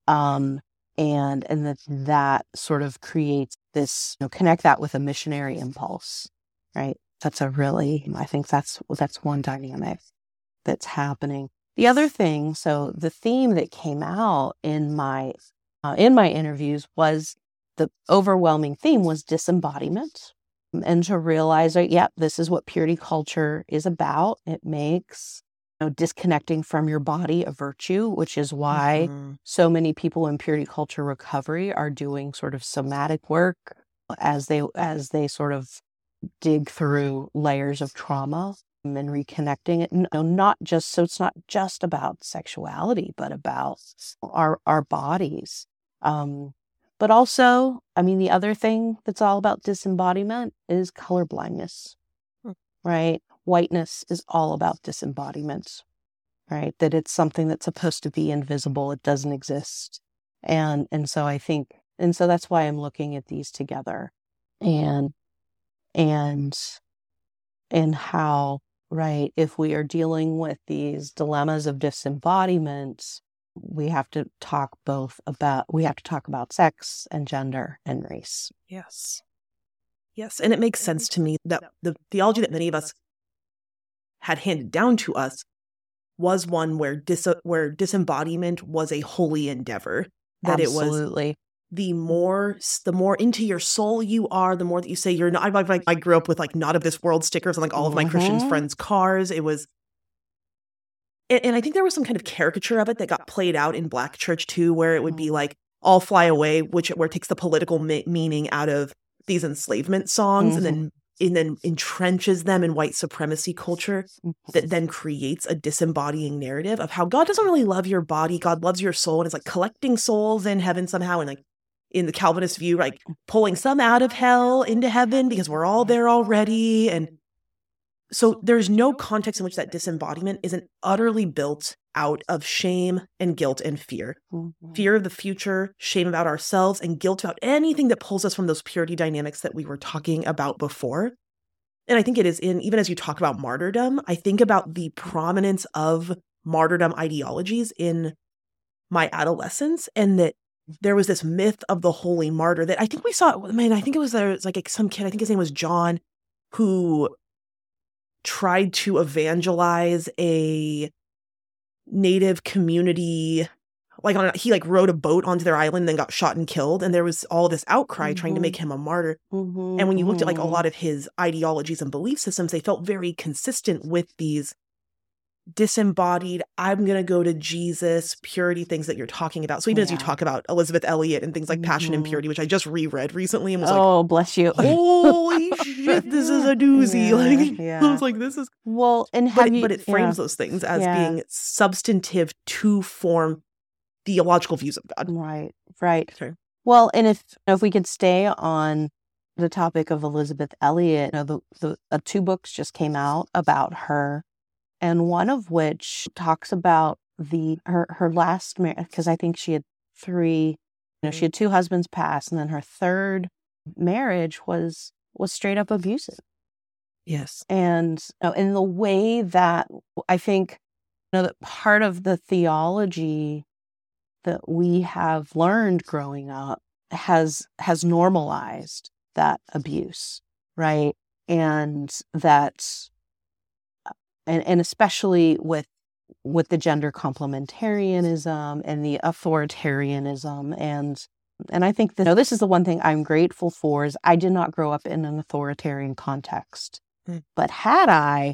Um, and and that that sort of creates this, you know, connect that with a missionary impulse, right? That's a really, I think that's that's one dynamic that's happening. The other thing, so the theme that came out in my uh, in my interviews was the overwhelming theme was disembodiment, and to realize that, yeah, this is what purity culture is about. It makes, you know, disconnecting from your body a virtue, which is why Mhm. so many people in purity culture recovery are doing sort of somatic work as they as they sort of dig through layers of trauma and reconnecting it. No, not just so it's not just about sexuality, but about our our bodies. Um, but also, I mean, the other thing that's all about disembodiment is color blindness, Hmm. right? Whiteness is all about disembodiment, right? That it's something that's supposed to be invisible. It doesn't exist. And and so I think, and so that's why I'm looking at these together, and and and how, right, if we are dealing with these dilemmas of disembodiment, we have to talk both about, we have to talk about sex and gender and race. Yes. Yes. And it makes sense to me that the theology that many of us had handed down to us was one where dis- where disembodiment was a holy endeavor. That it was Absolutely. the more the more into your soul you are, the more that you say you're not. I, I, I grew up with like not of this world stickers on like all of my Christian Mhm. friends' cars. It was, and, and I think there was some kind of caricature of it that got played out in Black church too, where it would be like "All Fly Away," which where it takes the political me- meaning out of these enslavement songs, Mhm. and then and then entrenches them in white supremacy culture. That then creates a disembodying narrative of how God doesn't really love your body. God loves your soul, and it's like collecting souls in heaven somehow, and like in the Calvinist view, like pulling some out of hell into heaven because we're all there already. And so there's no context in which that disembodiment isn't utterly built out of shame and guilt and fear. Mhm. Fear of the future, shame about ourselves, and guilt about anything that pulls us from those purity dynamics that we were talking about before. And I think it is in, even as you talk about martyrdom, I think about the prominence of martyrdom ideologies in my adolescence, and that there was this myth of the holy martyr that I think we saw, man, I think it was there was like some kid, I think his name was John, who tried to evangelize a native community. Like on a, he like rowed a boat onto their island and then got shot and killed. And there was all this outcry trying to make him a martyr. Mhm. And when you looked at like a Mhm. lot of his ideologies and belief systems, they felt very consistent with these disembodied, I'm going to go to Jesus, purity things that you're talking about. So even as you Yeah. talk about Elizabeth Elliot and things like Passion and Mhm. Purity, which I just reread recently and was like, Oh, bless you. holy shit, this is a doozy. Yeah, Like, I yeah. was like, this is, Well, and but have it, you? but it Yeah, frames those things as yeah. being substantive to form theological views of God. Right, right. Sorry. Well, and if if we could stay on the topic of Elizabeth Elliot, you know, the the uh, two books just came out about her, and one of which talks about the her her last marriage, because I think she had three, you know, she had two husbands pass, and then her third marriage was was straight up abusive. Yes. And uh, in the way that I think know that part of the theology that we have learned growing up has has normalized that abuse, right? And that, and, and especially with with the gender complementarianism and the authoritarianism, and and I think that, you know, this is the one thing I'm grateful for is I did not grow up in an authoritarian context, Mm. but had I,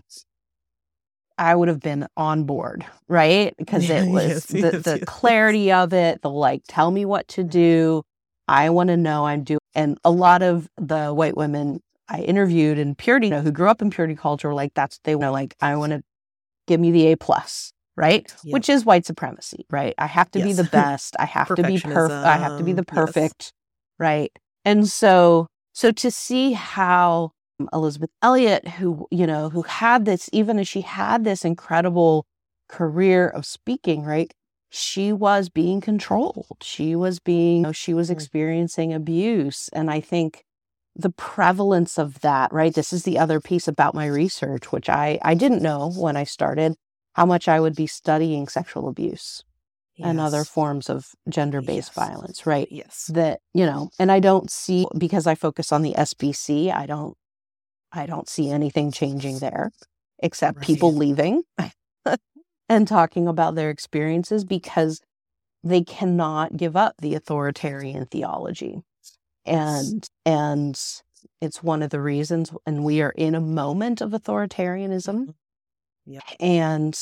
I would have been on board, right? Because it was Yes, the, yes, the yes. clarity of it, the like, tell me what to do. I want to know I'm doing. And a lot of the white women I interviewed in purity, you know, who grew up in purity culture, were like, that's, they were like, I want to give me the A plus, right? Yep. Which is white supremacy, right? I have to be Yes. the best. I have to be perfect. I have to be the Perfectionism, yes. perfect, right? And so, so to see how Elizabeth Elliot, who, you know, who had this, even as she had this incredible career of speaking, right? She was being controlled. She was being, you know, she was Mm. experiencing abuse. And I think the prevalence of that, right? This is the other piece about my research, which I, I didn't know when I started, how much I would be studying sexual abuse and other Yes. forms of gender-based Yes. violence, right? Yes. That, you know, and I don't see, because I focus on the S B C, I don't, I don't see anything changing there, except Right. people leaving and talking about their experiences because they cannot give up the authoritarian theology. Yes. And, and it's one of the reasons, and we are in a moment of authoritarianism. Yep. And,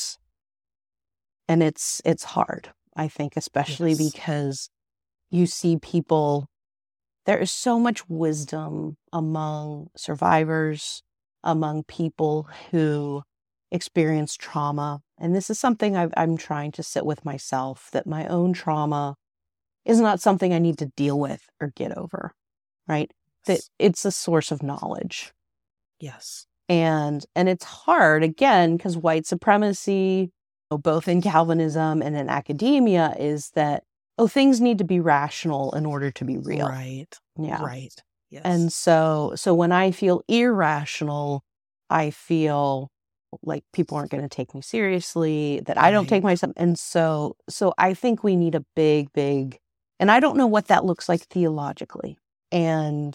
and it's, it's hard, I think, especially Yes. because you see people, there is so much wisdom among survivors, among people who experience trauma. And this is something I've, I'm trying to sit with myself, that my own trauma is not something I need to deal with or get over, right? That it's a source of knowledge. Yes. And, and it's hard, again, because white supremacy, both in Calvinism and in academia, is that, oh, things need to be rational in order to be real. Right. Yeah. Right. Yes. And so, so when I feel irrational, I feel like people aren't going to take me seriously, that I don't take Right. myself. And so, so I think we need a big, big, and I don't know what that looks like theologically. And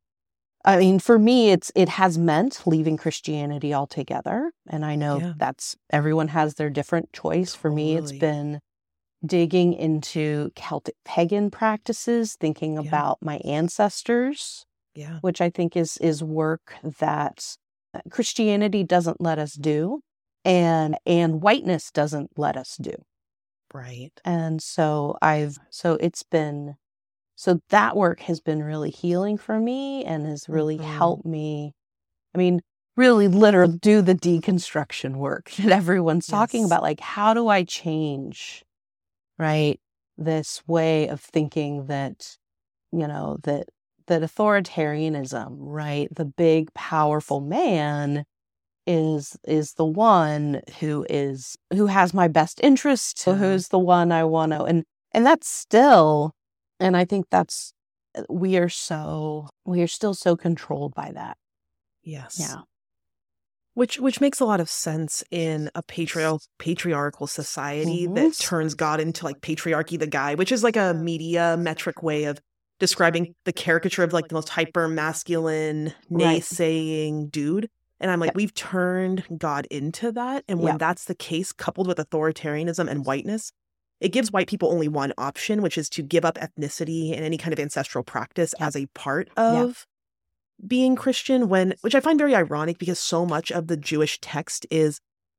I mean, for me, it's, it has meant leaving Christianity altogether. And I know Yeah. that's, everyone has their different choice. For me, it's Totally. been digging into Celtic pagan practices, thinking Yeah. about my ancestors, Yeah. which I think is, is work that Christianity doesn't let us do, and, and whiteness doesn't let us do. Right. And so I've, so it's been, so that work has been really healing for me and has really Mhm. helped me. I mean, really literally do the deconstruction work that everyone's talking Yes. about. Like, how do I change, right? This way of thinking that, you know, that, that authoritarianism, right? The big, powerful man is, is the one who is, who has my best interest, Yeah. who's the one I want to, and, and that's still, and I think that's, we are so, we are still so controlled by that. Yes. Yeah. Which which makes a lot of sense in a patriarchal patriarchal society Mhm. that turns God into like patriarchy the guy, which is like a media metric way of describing the caricature of like the most hyper masculine, Right. naysaying dude. And I'm like, Yep. we've turned God into that. And when Yep. that's the case, coupled with authoritarianism and whiteness, it gives white people only one option, which is to give up ethnicity and any kind of ancestral practice Yep. as a part Yep. of being Christian, when, which I find very ironic because so much of the Jewish text is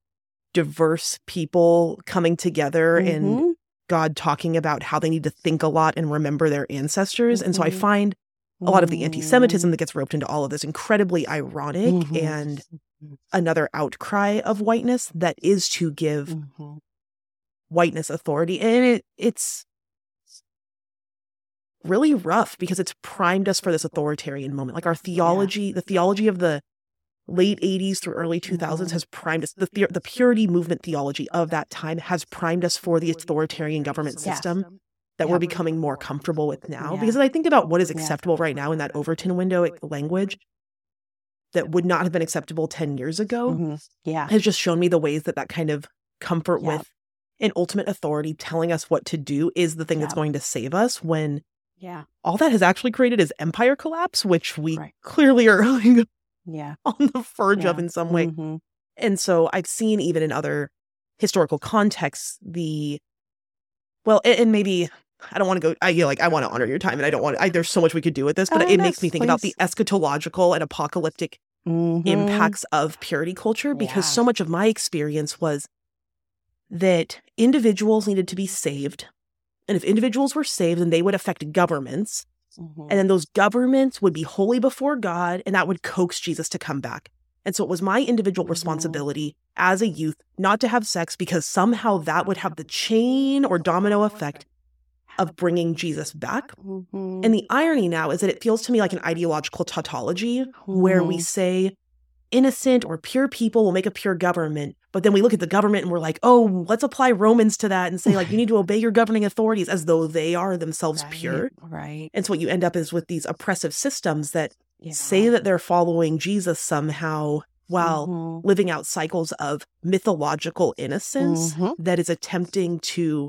diverse people coming together and Mhm. God talking about how they need to think a lot and remember their ancestors. And so I Mhm. find a lot of the anti-Semitism Mhm. that gets roped into all of this incredibly ironic Mhm. and another outcry of whiteness that is to give Mhm. whiteness authority. And it, it's really rough because it's primed us for this authoritarian moment. Like our theology, the theology of the late eighties through early two thousands Mhm. has primed us. The, the the purity movement theology of that time has primed us for the authoritarian government Yeah. system that Yeah. we're becoming more comfortable with now. Yeah. Because I think about what is Yeah. acceptable right now in that Overton window language that would not have been acceptable ten years ago Mhm. Yeah. has just shown me the ways that that kind of comfort Yeah. with an ultimate authority telling us what to do is the thing that's Yeah. going to save us, when Yeah. all that has actually created is empire collapse, which we Right. clearly are like Yeah. on the verge of Yeah. in some way. Mhm. And so I've seen even in other historical contexts, the, well, and, and maybe I don't want to go, I you know, like, I want to honor your time and I don't want, I, there's so much we could do with this, but Oh, it no, makes me think about the please. eschatological and apocalyptic Mhm. impacts of purity culture, because Yeah. so much of my experience was that individuals needed to be saved. And if individuals were saved, then they would affect governments. Mhm. And then those governments would be holy before God, and that would coax Jesus to come back. And so it was my individual Mhm. responsibility as a youth not to have sex, because somehow that would have the chain or domino effect of bringing Jesus back. Mhm. And the irony now is that it feels to me like an ideological tautology, where we Mhm. say innocent or pure people will make a pure government, but then we look at the government and we're like, oh, let's apply Romans to that and say, like, you need to obey your governing authorities, as though they are themselves Right. pure. Right. And so what you end up is with these oppressive systems that Yeah. say that they're following Jesus somehow, while Mhm. living out cycles of mythological innocence Mhm. that is attempting to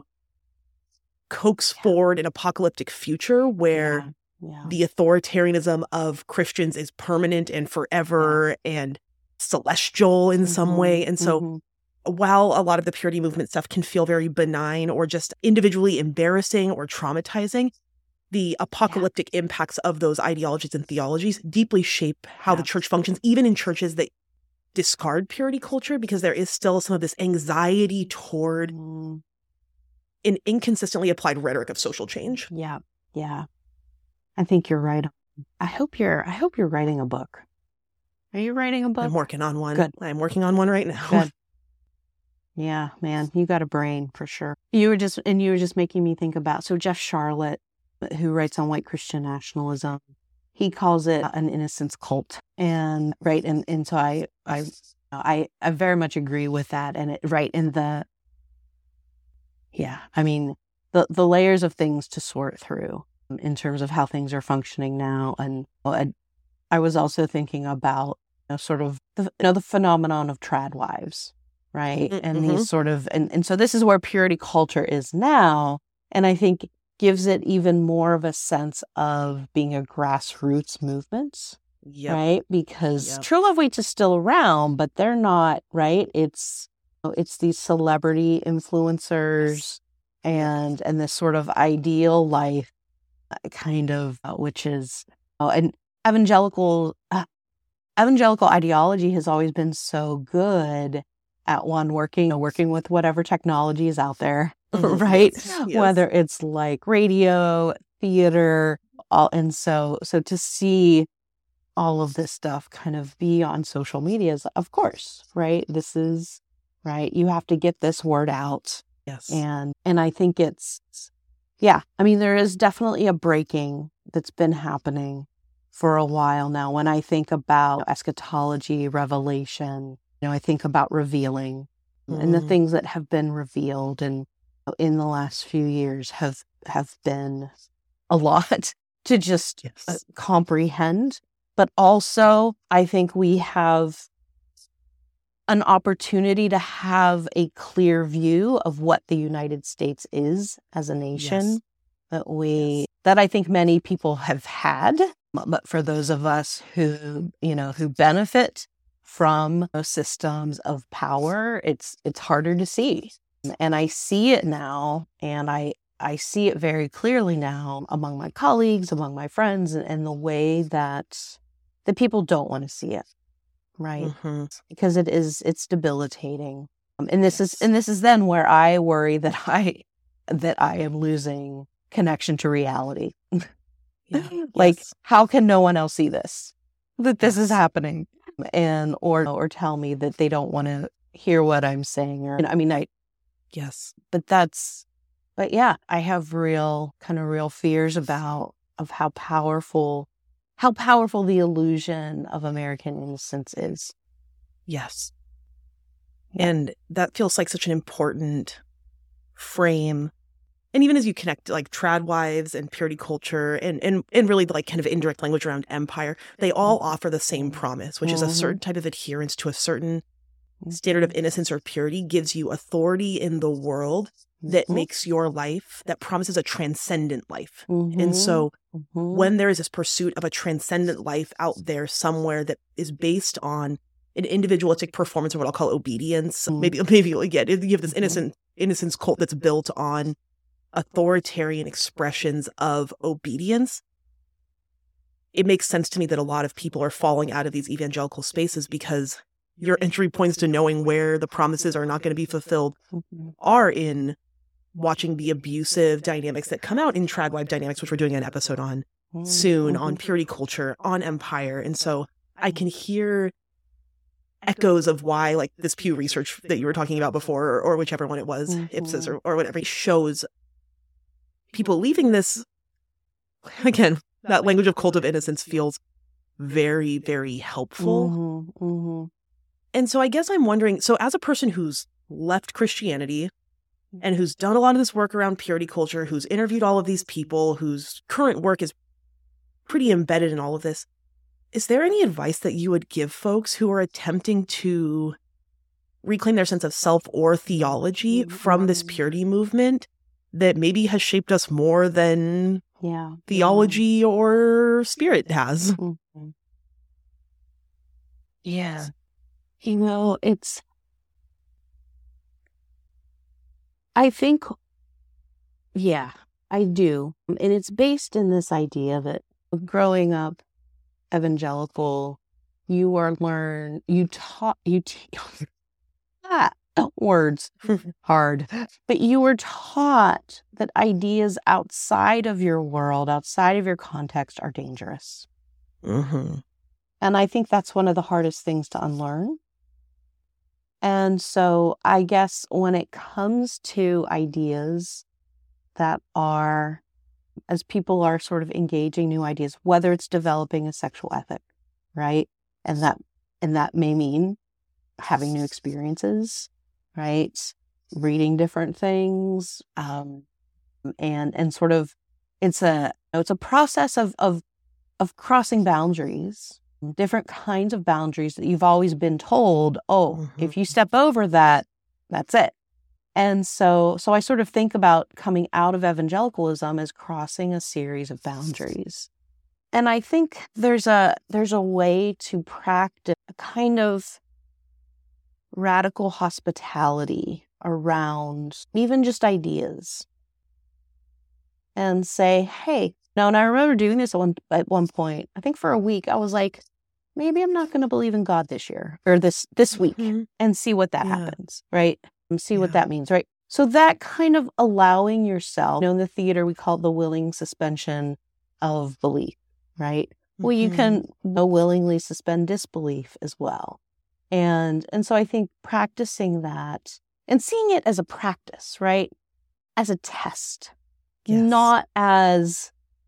coax Yeah. forward an apocalyptic future where Yeah. Yeah. the authoritarianism of Christians is permanent and forever and celestial in some Mhm. way. And so Mhm. while a lot of the purity movement stuff can feel very benign or just individually embarrassing or traumatizing, the apocalyptic impacts of those ideologies and theologies deeply shape how the Yeah. church functions, even in churches that discard purity culture, because there is still some of this anxiety toward Mm. an inconsistently applied rhetoric of social change. Yeah. Yeah. I think you're right. I hope you're I hope you're writing a book. Are you writing a book? I'm working on one. Good. I'm working on one right now. Good. Yeah, man, you got a brain for sure. You were just and you were just making me think about, so Jeff Charlotte, who writes on white Christian nationalism, he calls it an innocence cult. And right, and and so I I I I very much agree with that. And it right in the yeah, I mean the the layers of things to sort through in terms of how things are functioning now. And I, I was also thinking about, you know, sort of the, you know, the phenomenon of trad wives, right? Mm-hmm. And these sort of, and, and so this is where purity culture is now. And I think gives it even more of a sense of being a grassroots movement, Yep. right? Because Yep. True Love Waits is still around, but they're not, right? It's, it's these celebrity influencers Yes. and, and this sort of ideal life kind of, uh, which is, oh, and evangelical, uh, evangelical ideology has always been so good at one working, uh, working with whatever technology is out there, Mhm. right? Yes. Yes. Whether it's like radio, theater, all, and so, so to see all of this stuff kind of be on social media is, of course, right? This is, right? You have to get this word out. Yes. And, and I think it's, yeah, I mean, there is definitely a breaking that's been happening for a while now. When I think about eschatology, revelation, you know, I think about revealing Mm. and the things that have been revealed and in the last few years have, have been a lot to just Yes. uh, comprehend. But also, I think we have an opportunity to have a clear view of what the United States is as a nation. Yes. That we, Yes. that I think many people have had, but for those of us who, you know, who benefit from those systems of power, it's, it's harder to see. And I see it now, and I, I see it very clearly now among my colleagues, among my friends, and, and the way that the people don't want to see it. Right. Mm-hmm. Because it is, it's debilitating. Um, and this Yes. is, and this is then where I worry that I, that I am losing connection to reality. Yeah. Like, Yes. how can no one else see this? That this is Yes. happening, and, or, or tell me that they don't want to hear what I'm saying. Or, I mean, I, Yes. but that's, but yeah, I have real, kind of real fears about, of how powerful, how powerful the illusion of American innocence is. Yes. Yeah. And that feels like such an important frame. And even as you connect like trad wives and purity culture and, and, and really like kind of indirect language around empire, they all offer the same promise, which is a certain type of adherence to a certain standard of innocence or purity gives you authority in the world that Mhm. makes your life, that promises a transcendent life. Mhm. And so Mhm. when there is this pursuit of a transcendent life out there somewhere that is based on an individualistic performance of what I'll call obedience, Mhm. maybe, maybe again, you have this Mhm. innocent innocence cult that's built on authoritarian expressions of obedience. It makes sense to me that a lot of people are falling out of these evangelical spaces because your entry points to knowing where the promises are not going to be fulfilled Mhm. are in watching the abusive dynamics that come out in trad wife dynamics, which we're doing an episode on soon, on purity culture, on empire. And so I can hear echoes of why, like this Pew research that you were talking about before, or, or whichever one it was, Mhm. Ipsos or, or whatever, shows people leaving this, again, that language of cult of innocence feels very, very helpful. Mhm. Mhm. And so I guess I'm wondering, so as a person who's left Christianity and who's done a lot of this work around purity culture, who's interviewed all of these people, whose current work is pretty embedded in all of this, is there any advice that you would give folks who are attempting to reclaim their sense of self or theology from this purity movement that maybe has shaped us more than Yeah. theology or spirit has? Mhm. Yeah. You know, it's, I think, yeah, I do. And it's based in this idea that growing up evangelical, you are learn, you taught, you, te- ah, words, hard, but you were taught that ideas outside of your world, outside of your context are dangerous. Mm-hmm. And I think that's one of the hardest things to unlearn. And so I guess when it comes to ideas that are, as people are sort of engaging new ideas, whether it's developing a sexual ethic, right? And that, and that may mean having new experiences, right? Reading different things, um, and, and sort of, it's a, it's a process of, of, of crossing boundaries, different kinds of boundaries that you've always been told, oh, Mm-hmm. if you step over that, that's it. And so, so I sort of think about coming out of evangelicalism as crossing a series of boundaries. And I think there's a, there's a way to practice a kind of radical hospitality around even just ideas and say, hey, no, and I remember doing this at one, at one point, I think for a week, I was like, maybe I'm not going to believe in God this year or this, this week Mm-hmm. and see what that Yeah. happens, right? And see Yeah. what that means, right? So that kind of allowing yourself, you know, in the theater, we call it the willing suspension of belief, right? Well, you Mm-hmm. can uh, willingly suspend disbelief as well. And, and so I think practicing that and seeing it as a practice, right? As a test, Yes. not as,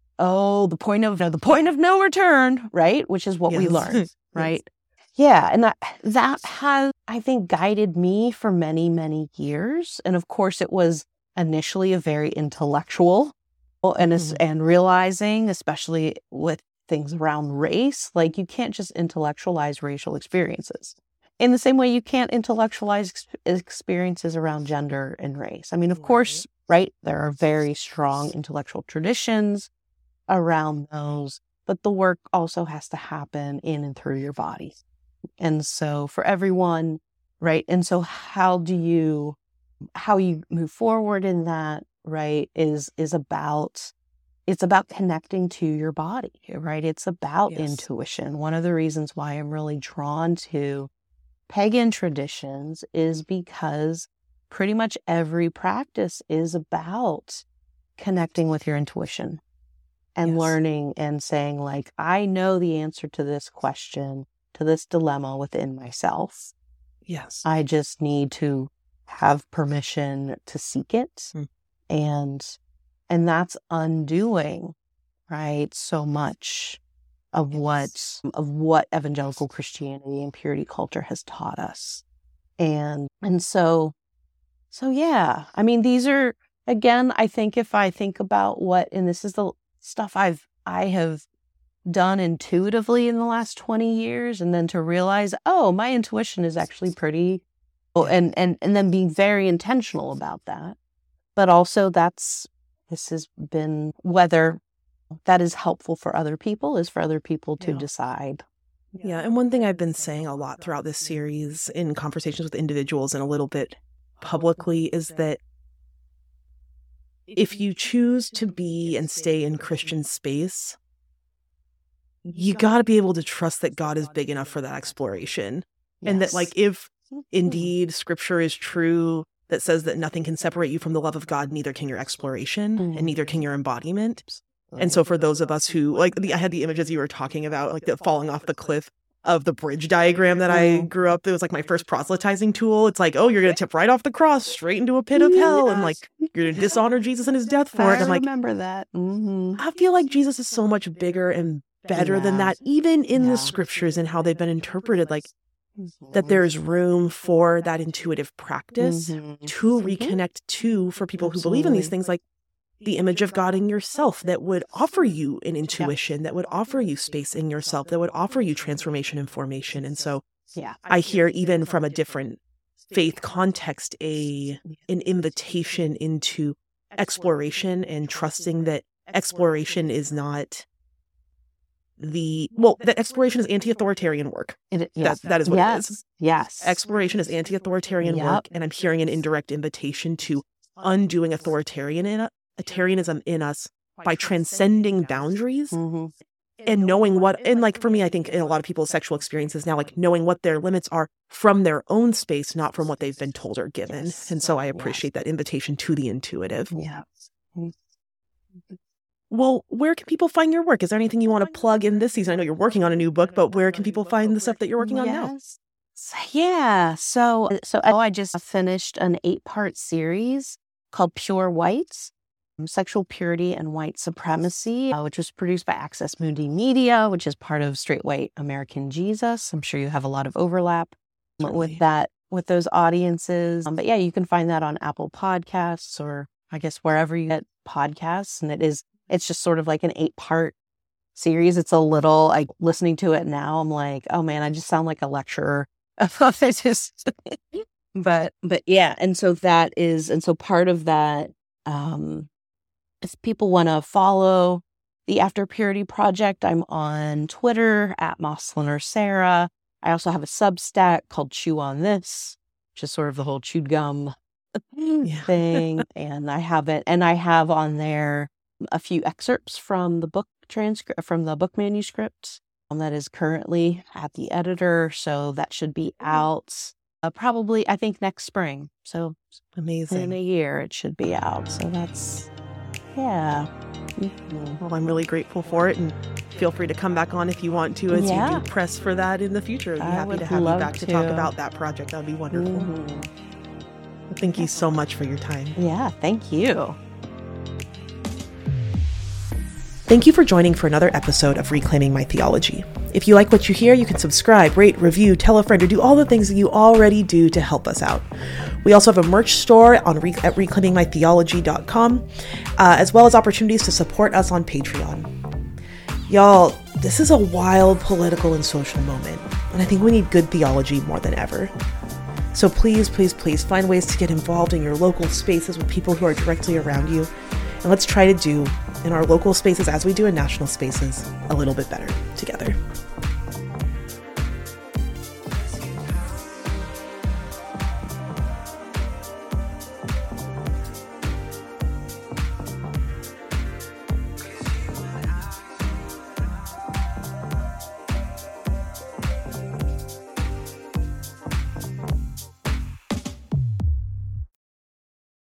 oh, the point of, the point of no return, right? Which is what we Yes. learn, right? Yeah. And that, that has, I think, guided me for many, many years. And of course, it was initially a very intellectual and, Mhm. and realizing, especially with things around race, like you can't just intellectualize racial experiences. In the same way, you can't intellectualize ex- experiences around gender and race. I mean, of Right. course, right, there are very strong intellectual traditions around those, but the work also has to happen in and through your body. And so for everyone, right, and so how do you, how you move forward in that, right, is is about, it's about connecting to your body, right? It's about Yes. intuition. One of the reasons why I'm really drawn to pagan traditions is because pretty much every practice is about connecting with your intuition and Yes. learning and saying, like, I know the answer to this question, to this dilemma within myself. Yes. I just need to have permission to seek it. Mm. And and that's undoing, right, so much of Yes. what of what evangelical Christianity and purity culture has taught us. And and so so yeah, I mean, these are, again, I think if I think about what, and this is the stuff I've I have done intuitively in the last twenty years, and then to realize, oh, my intuition is actually pretty, and, and, and then being very intentional about that. But also that's, this has been, whether that is helpful for other people is for other people to yeah. decide. Yeah. And one thing I've been saying a lot throughout this series in conversations with individuals and a little bit publicly is that if you choose to be and stay in Christian space, you got to be able to trust that God is big enough for that exploration. Yes. And that, like, if indeed scripture is true that says that nothing can separate you from the love of God, neither can your exploration mm. and neither can your embodiment. And so for those of us who, like, the, I had the images you were talking about, like the falling off the cliff of the bridge diagram that I grew up. It was like my first proselytizing tool. It's like, oh, you're going to tip right off the cross, straight into a pit of hell. And like, you're going to dishonor Jesus and his death for it. I I'm like, remember that. Mm-hmm. I feel like Jesus is so much bigger and better yeah. than that, even in yeah. the scriptures and how they've been interpreted, like mm-hmm. that there's room for that intuitive practice mm-hmm. to reconnect to, for people who Absolutely. believe in these things, like the image of God in yourself that would offer you an intuition, that would offer you space in yourself, that would offer you transformation and formation. And so yeah, I hear even from a different faith context, a an invitation into exploration and trusting that exploration is not the, well, that exploration is anti-authoritarian work. It, yes. that, that is what yes. it is. Yes. Exploration is anti-authoritarian yep. work. And I'm hearing an indirect invitation to undoing authoritarian in, authoritarianism in us by transcending boundaries mm-hmm. and knowing what, and like for me, I think in a lot of people's sexual experiences now, like knowing what their limits are from their own space, not from what they've been told or given. Yes. And so I appreciate yes. that invitation to the intuitive. Yeah. Well, where can people find your work? Is there anything you want to plug in this season? I know you're working on a new book, but where can people find the stuff that you're working on yes. now? Yeah. So, so I just finished an eight-part series called Pure Whites, Sexual Purity and White Supremacy, uh, which was produced by Access Mundi Media, which is part of Straight White American Jesus. I'm sure you have a lot of overlap Certainly. with that, with those audiences. Um, but yeah, you can find that on Apple Podcasts, or I guess wherever you get podcasts. And it is, it's just sort of like an eight-part series. It's a little, like, listening to it now, I'm like, oh man, I just sound like a lecturer. It's just, but, but yeah. And so that is, and so part of that, um, if people want to follow the After Purity Project, I'm on Twitter at Mosliner Sarah. I also have a Substack called Chew on This, which is sort of the whole chewed gum yeah. thing. And I have it, and I have on there a few excerpts from the book transcript, from the book manuscript um, that is currently at the editor. So that should be out uh, probably, I think, next spring. So amazing. In a year, it should be out. So that's, yeah. Mm-hmm. Well, I'm really grateful for it, and feel free to come back on if you want to, as yeah. you do press for that in the future. I'd be I happy to have you back to. to talk about that project. That would be wonderful. Mm-hmm. Well, thank you so much for your time. Yeah, thank you. Thank you for joining for another episode of Reclaiming My Theology. If you like what you hear, you can subscribe, rate, review, tell a friend, or do all the things that you already do to help us out. We also have a merch store on re- at reclaiming my theology dot com, uh, as well as opportunities to support us on Patreon. Y'all, this is a wild political and social moment, and I think we need good theology more than ever. So please, please, please find ways to get involved in your local spaces with people who are directly around you, and let's try to do in our local spaces, as we do in national spaces, a little bit better together.